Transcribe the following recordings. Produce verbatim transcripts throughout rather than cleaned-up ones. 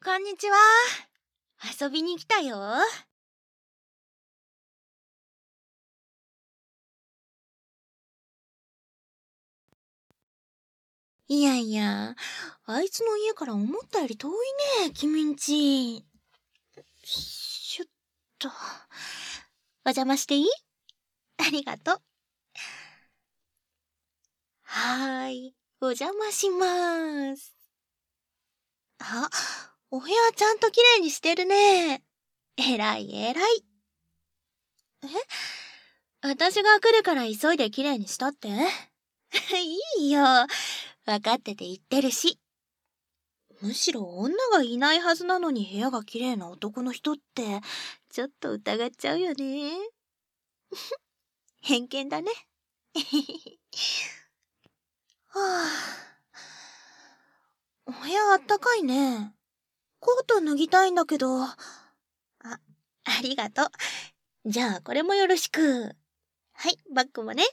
こんにちは。遊びに来たよ。いやいや、あいつの家から思ったより遠いね、君んち。しゅっと。お邪魔していい？ありがとう。はーい、お邪魔しまーす。あ、お部屋ちゃんと綺麗にしてるね。えらいえらい。え？私が来るから急いで綺麗にしたって？いいよ。わかってて言ってるし。むしろ女がいないはずなのに部屋が綺麗な男の人って、ちょっと疑っちゃうよね。偏見だね。はあ、お部屋あったかいね。コート脱ぎたいんだけど。あ、ありがとう。じゃあこれもよろしく。はい、バッグもね。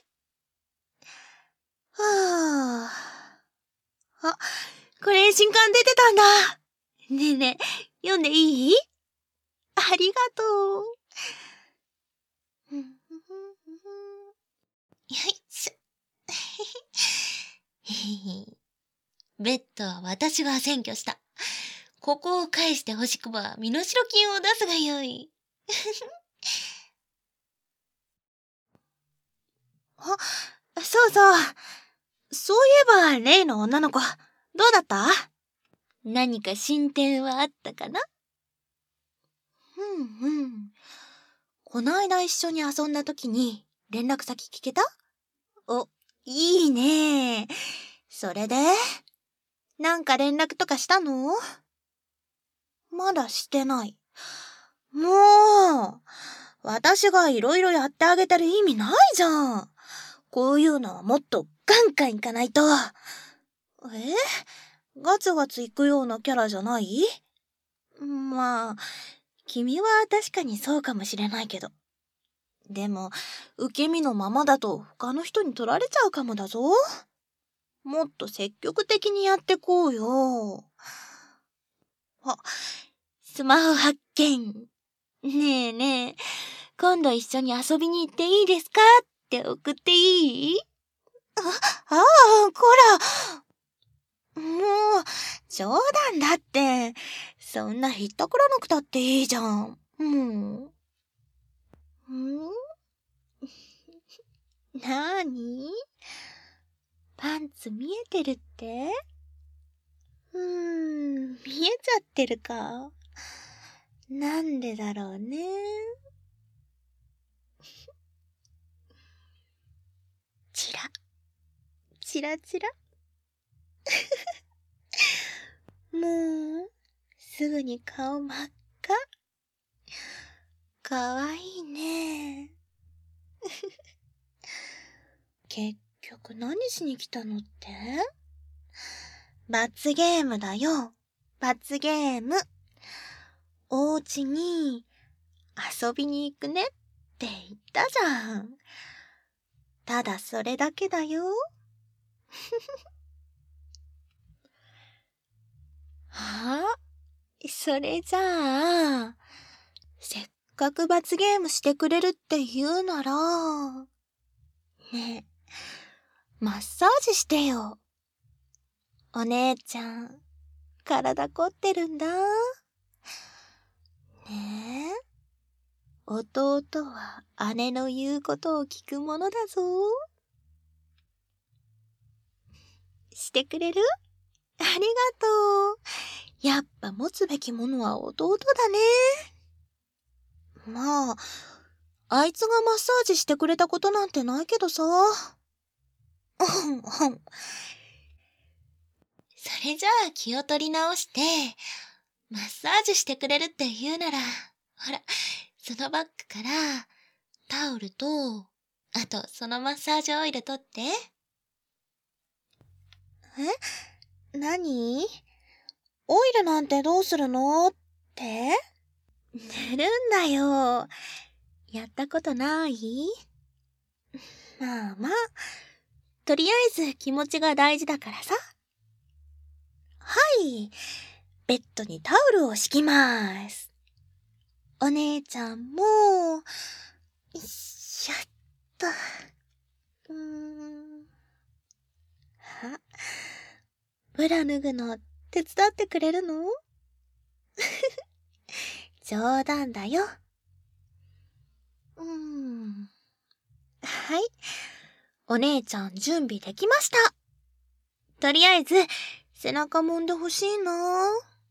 はあ。あ、これ新刊出てたんだ。ねえねえ、読んでいい？ありがとう。よいしょ。ベッドは私が占拠した。ここを返して欲しくば身代金を出すがよい。あ、そうそう。そういえば例の女の子、どうだった？何か進展はあったかな？うんうん。この間一緒に遊んだ時に連絡先聞けた？お、いいね。それでなんか連絡とかしたの？まだしてない。もう、私がいろいろやってあげてる意味ないじゃん。こういうのはもっとガンガンいかないと。え？ガツガツいくようなキャラじゃない？まあ、君は確かにそうかもしれないけど。でも、受け身のままだと他の人に取られちゃうかもだぞ。もっと積極的にやってこうよ。あ、スマホ発見。ねえねえ、今度一緒に遊びに行っていいですかって送っていい？あ、ああ、こら。もう、冗談だって。そんなひったくらなくたっていいじゃん。もう。ん？なーに？パンツ見えてるって？うーん、見えちゃってるか。なんでだろうね。チラ、チラチラ。もう、すぐに顔真っ赤。かわいいね。結局何しに来たのって？罰ゲームだよ。罰ゲーム。お家に遊びに行くねって言ったじゃん。ただそれだけだよ。はあ？それじゃあ、せっかく罰ゲームしてくれるって言うなら、ねえ、マッサージしてよ。お姉ちゃん、体凝ってるんだ。ねえ、弟は姉の言うことを聞くものだぞ。してくれる？ありがとう。やっぱ持つべきものは弟だね。まあ、あいつがマッサージしてくれたことなんてないけどさ。それじゃあ気を取り直して、マッサージしてくれるって言うなら、ほら、そのバッグからタオルと、あとそのマッサージオイル取って。え？何？オイルなんてどうするの？って？塗るんだよ。やったことない？まあまあ、とりあえず気持ちが大事だからさ。はい。 ベッドにタオルを敷きます。お姉ちゃんも、よいしょっと。うーん。あ、ブラ脱ぐの手伝ってくれるの？冗談だよ。うーん。はい。お姉ちゃん準備できました。とりあえず、背中揉んでほしいな。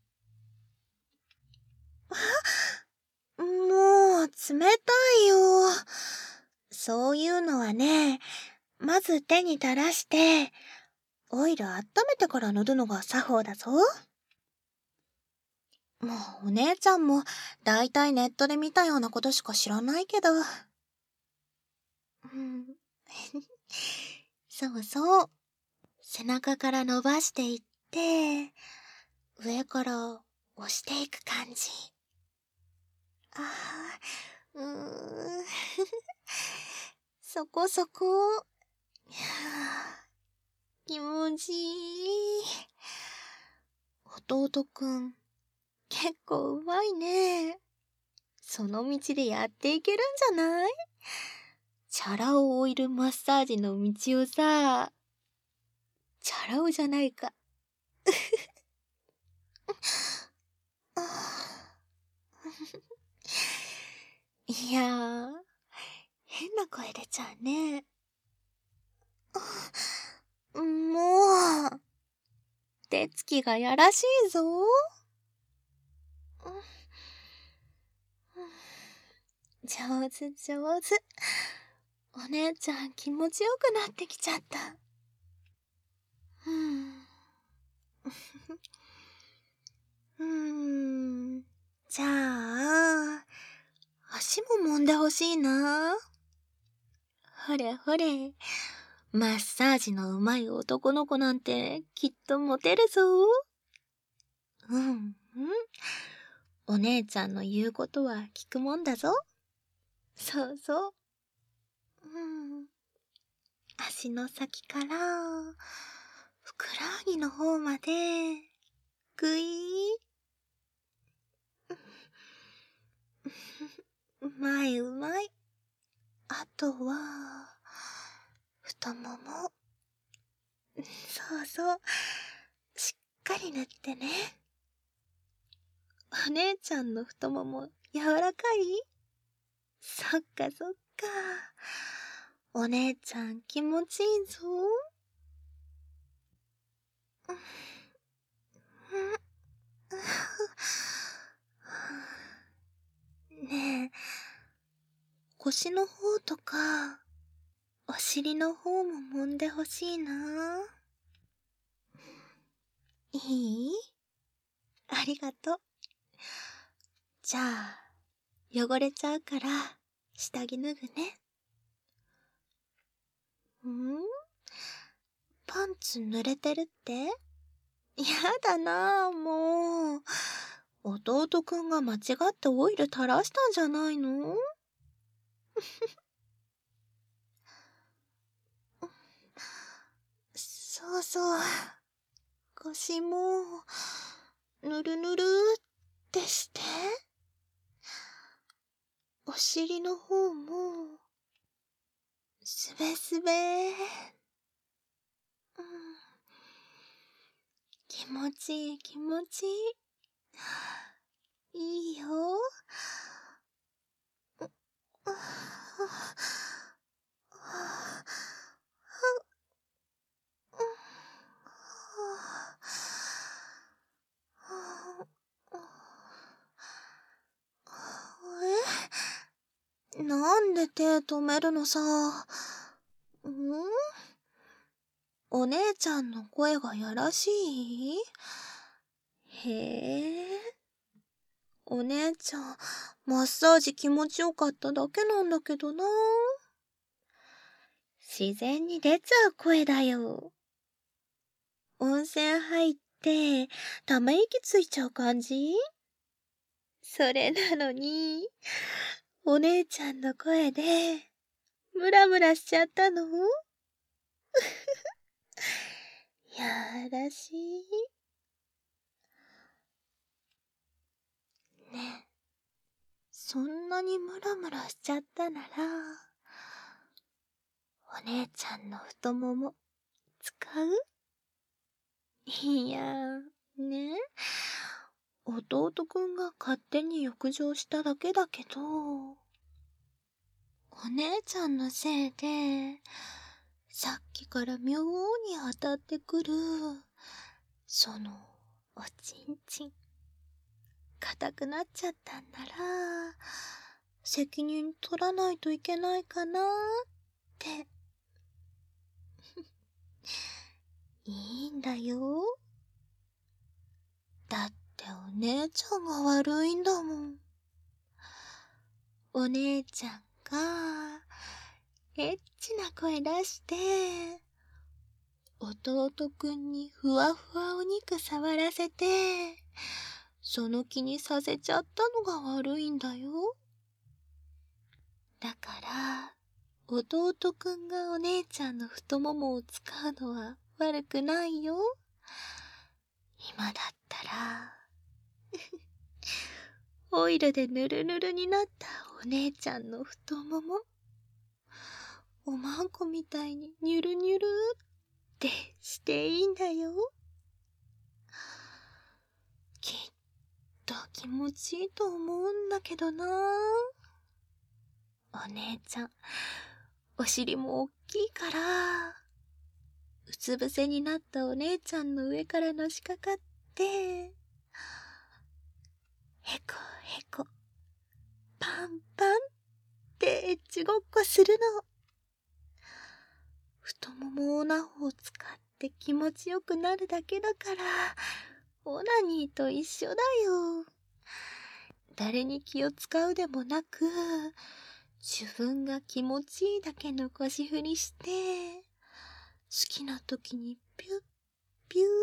もう、冷たいよ。そういうのはね、まず手に垂らして、オイル温めてから塗るのが作法だぞ。もうお姉ちゃんも、だいたいネットで見たようなことしか知らないけど。うん、そうそう。背中から伸ばしていって、上から押していく感じ。ああ、うーん。そこそこ。気持ちいい。弟くん、結構うまいね。その道でやっていけるんじゃない？チャラ男オイルマッサージの道をさ、チャラ男じゃないか。いやー、変な声出ちゃうね。もう、手つきがやらしいぞ。上手上手。お姉ちゃん気持ちよくなってきちゃった。うーん。うーん。じゃあ、足も揉んでほしいな。ほれほれ。マッサージの上手い男の子なんてきっとモテるぞ。うん、うん。お姉ちゃんの言うことは聞くもんだぞ。そうそう。うん。足の先から、ふくらはぎの方まで、ぐいー。うまいうまい。あとは、太もも。そうそう。しっかり塗ってね。お姉ちゃんの太もも柔らかい？そっかそっか。お姉ちゃん気持ちいいぞ。ねえ、腰の方とか、お尻の方も揉んでほしいな。いい？ありがとう。じゃあ、汚れちゃうから、下着脱ぐね。ん？パンツ濡れてるって？やだなぁ、もう。弟くんが間違ってオイル垂らしたんじゃないの？そうそう。腰も、ぬるぬるってして。お尻の方も、すべすべ。うん、気持ちいい気持ちいい。いいよ。え？なんで手止めるのさ。ん？お姉ちゃんの声がやらしい？へえ。お姉ちゃん、マッサージ気持ちよかっただけなんだけどな。自然に出ちゃう声だよ。温泉入って、ため息ついちゃう感じ？それなのに、お姉ちゃんの声で、ムラムラしちゃったの？やらしい。 なにムラムラしちゃったなら、お姉ちゃんの太もも使う？いや、ね、弟くんが勝手に浴場しただけだけど、お姉ちゃんのせいで、さっきから妙に当たってくる、その、おちんちん、硬くなっちゃったんなら、責任取らないといけないかなーって。いいんだよ。だってお姉ちゃんが悪いんだもん。お姉ちゃんが、エッチな声出して、弟くんにふわふわお肉触らせて、その気にさせちゃったのが悪いんだよ。だから、弟くんがお姉ちゃんの太ももを使うのは悪くないよ。今だったら、オイルでぬるぬるになったお姉ちゃんの太もも、おまんこみたいにニュルニュルってしていいんだよ。きっと気持ちいいと思うんだけどな。お姉ちゃん、お尻もおっきいから、うつ伏せになったお姉ちゃんの上からのしかかって、へこへこ、パンパンってエッチごっこするの。太ももオナホを使って気持ちよくなるだけだから、オナニーと一緒だよ。誰に気を使うでもなく、自分が気持ちいいだけの腰振りして、好きな時にピュッピュー。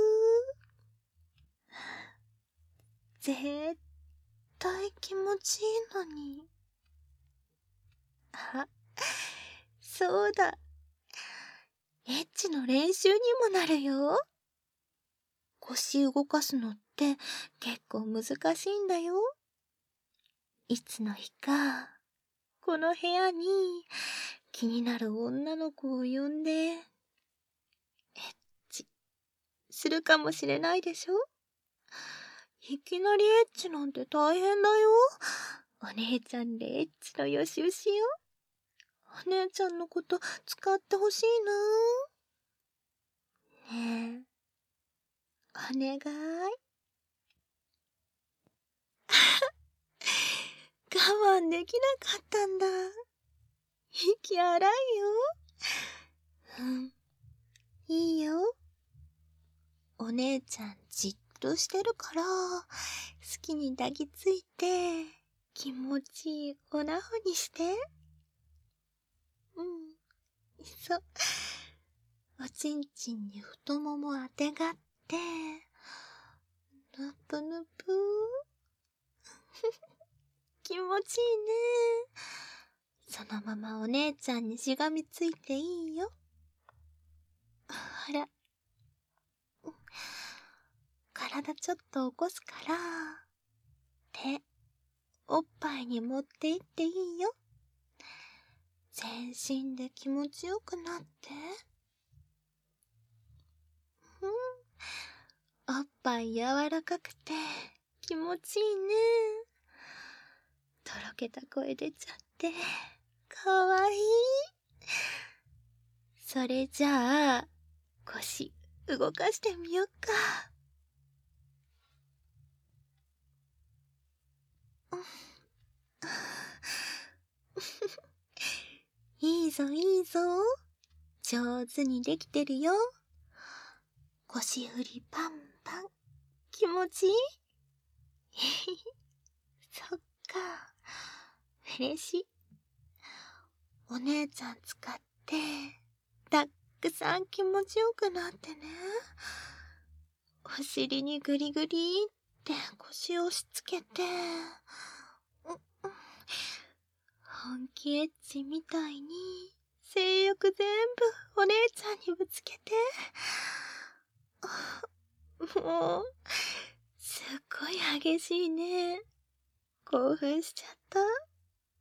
絶対気持ちいいのに。あ、そうだ。エッチの練習にもなるよ。腰動かすのって結構難しいんだよ。いつの日か、この部屋に気になる女の子を呼んで、エッチするかもしれないでしょ。いきなりエッチなんて大変だよ。お姉ちゃんでエッチの予習しよう。お姉ちゃんのこと使ってほしいな。ねえ、お願い。我慢できなかったんだ。息荒いよ。うん、いいよ。お姉ちゃんじっとしてるから、好きに抱きついて、気持ちいいおなほにして。うん、そう。おちんちんに太ももあてがって、ぬぷぬぷ気持ちいいね。そのままお姉ちゃんにしがみついていいよ。ほら。体ちょっと起こすから、手、おっぱいに持っていっていいよ。全身で気持ちよくなって。うん。おっぱい柔らかくて気持ちいいね。とろけた声出ちゃって、かわいい。それじゃあ、腰動かしてみよっか。いいぞいいぞ。上手にできてるよ。腰振りパンパン。気持ちいい？そっか。嬉しい。お姉ちゃん使って、たくさん気持ちよくなってね。お尻にグリグリって腰を押し付けて、本気エッチみたいに性欲全部お姉ちゃんにぶつけて、もうすっごい激しいね。興奮しちゃった。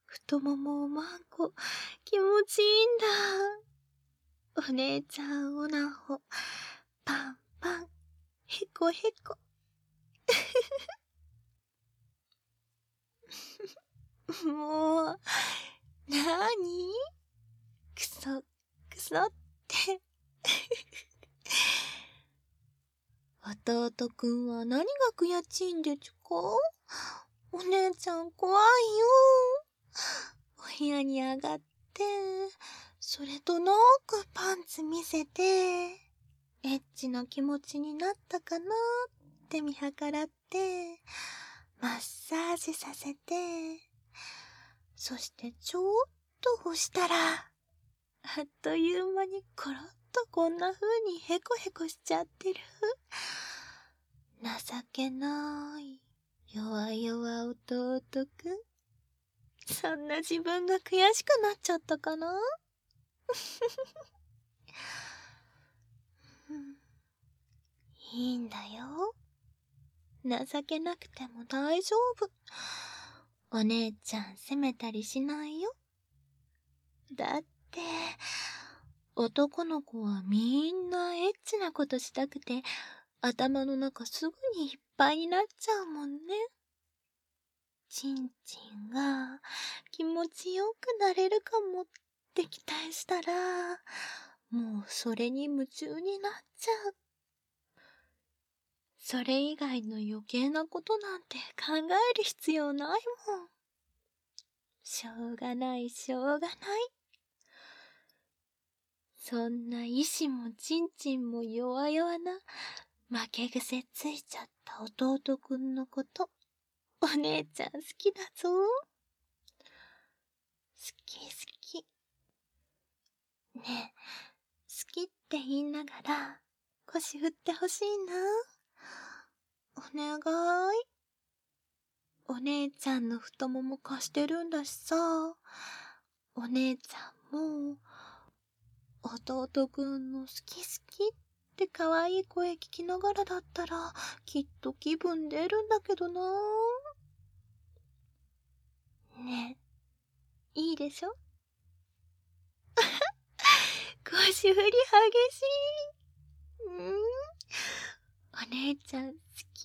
太ももをまんこ、気持ちいいんだ。お姉ちゃんおなほ、パンパン、へこへこ。もう、なーに？くそ、くそって。弟くんは何が悔しいんでちゅか？お姉ちゃん怖いよ。お部屋に上がって、それとなくパンツ見せて、エッチな気持ちになったかなって見計らって、マッサージさせて、そしてちょっと干したら、あっという間にコロッとこんな風にヘコヘコしちゃってる。情けない、弱々弟くん。そんな自分が悔しくなっちゃったかな？いいんだよ。情けなくても大丈夫。お姉ちゃん責めたりしないよ。だって、男の子はみんなエッチなことしたくて、頭の中すぐにいっぱいになっちゃうもんね。ちんちんが気持ちよくなれるかもって期待したら、もうそれに夢中になっちゃう。それ以外の余計なことなんて考える必要ないもん。しょうがないしょうがない。そんな意志もちんちんも弱々な負け癖ついちゃった弟くんのこと、お姉ちゃん好きだぞ。好き好き。ねえ、好きって言いながら腰振ってほしいな。お願い。お姉ちゃんの太もも貸してるんだしさ、お姉ちゃんも弟くんの好き好きって可愛い声聞きながらだったらきっと気分出るんだけどな。ねえ、いいでしょ？腰振り激しい。うん？お姉ちゃん好き？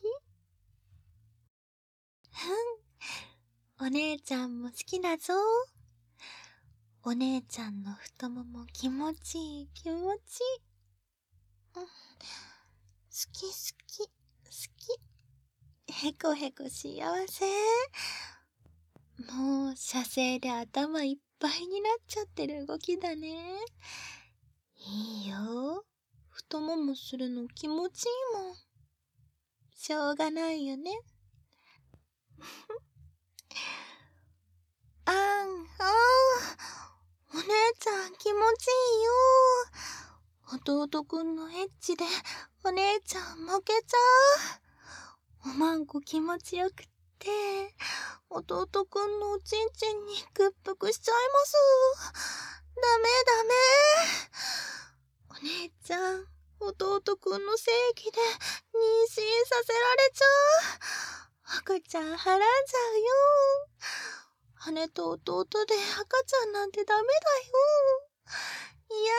うん。お姉ちゃんも好きだぞ。お姉ちゃんの太もも気持ちいい気持ちいい。うん。好き好き好き。へこへこ幸せ。もう射精で頭いっぱいになっちゃってる動きだね。いいよ。太ももするの気持ちいいもん。しょうがないよね。あん、あん。お姉ちゃん気持ちいいよ。弟くんのエッチでお姉ちゃん負けちゃう。おまんこ気持ちよくって、弟くんのおちんちんに屈服しちゃいます。ダメダメ。お姉ちゃん、弟くんの正義で妊娠させられちゃう。赤ちゃんはらんじゃうよ。姉と弟で赤ちゃんなんてダメだよ。いや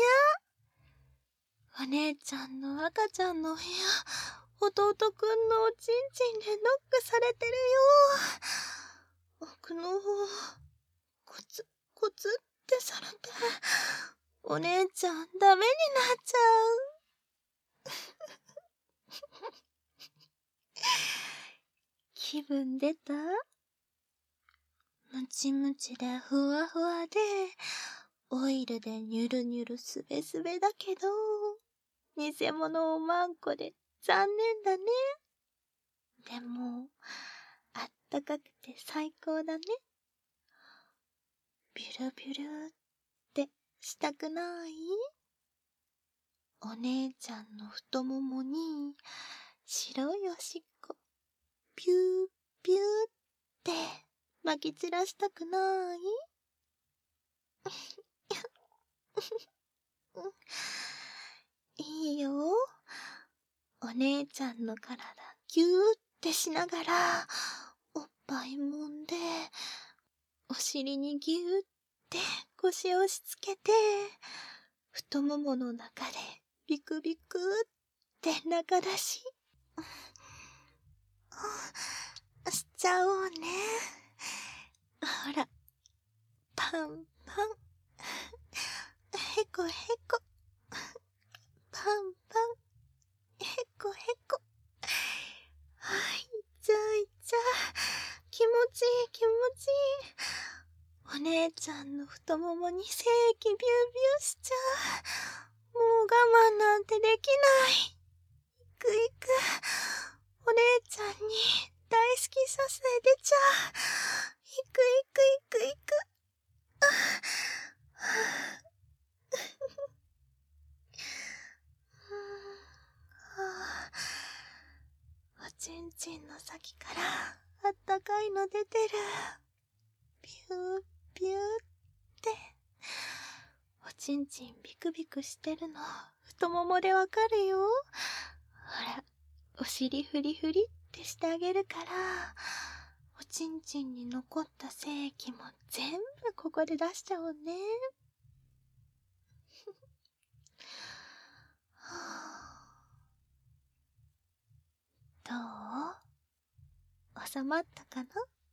いや。お姉ちゃんの赤ちゃんの部屋、弟くんのおちんちんでノックされてるよ。奥の方、コツ、コツってされて、お姉ちゃんダメになっちゃう。気分出た？ムチムチでふわふわで、オイルでニュルニュルすべすべだけど、偽物おまんこで残念だね。でも、あったかくて最高だね。ビュルビュルってしたくない？お姉ちゃんの太ももに白いおしっこピューピューって撒き散らしたくない？いいよ。お姉ちゃんの体ギューってしながらおっぱいもんで、 お尻にぎゅーって腰を押し付けて、太ももの中でビクビクって中出し。しちゃおうね。ほら、パンパン。へこへこ。パンパン。へこへこ。はい、じゃあいっちゃ。気持ちいい気持ちいい。お姉ちゃんの太ももに精液ビュービューしちゃう。もう我慢なんてできない。いくいく。お姉ちゃんに大好きさせ出ちゃう。いくいくいくいく。おちんちんの先からあったかいの出てる。ビュービューって。おちんちんビクビクしてるの太ももでわかるよ。ほら、お尻フリフリってしてあげるから、おちんちんに残った精液も全部ここで出しちゃおうね。どう？収まったかな？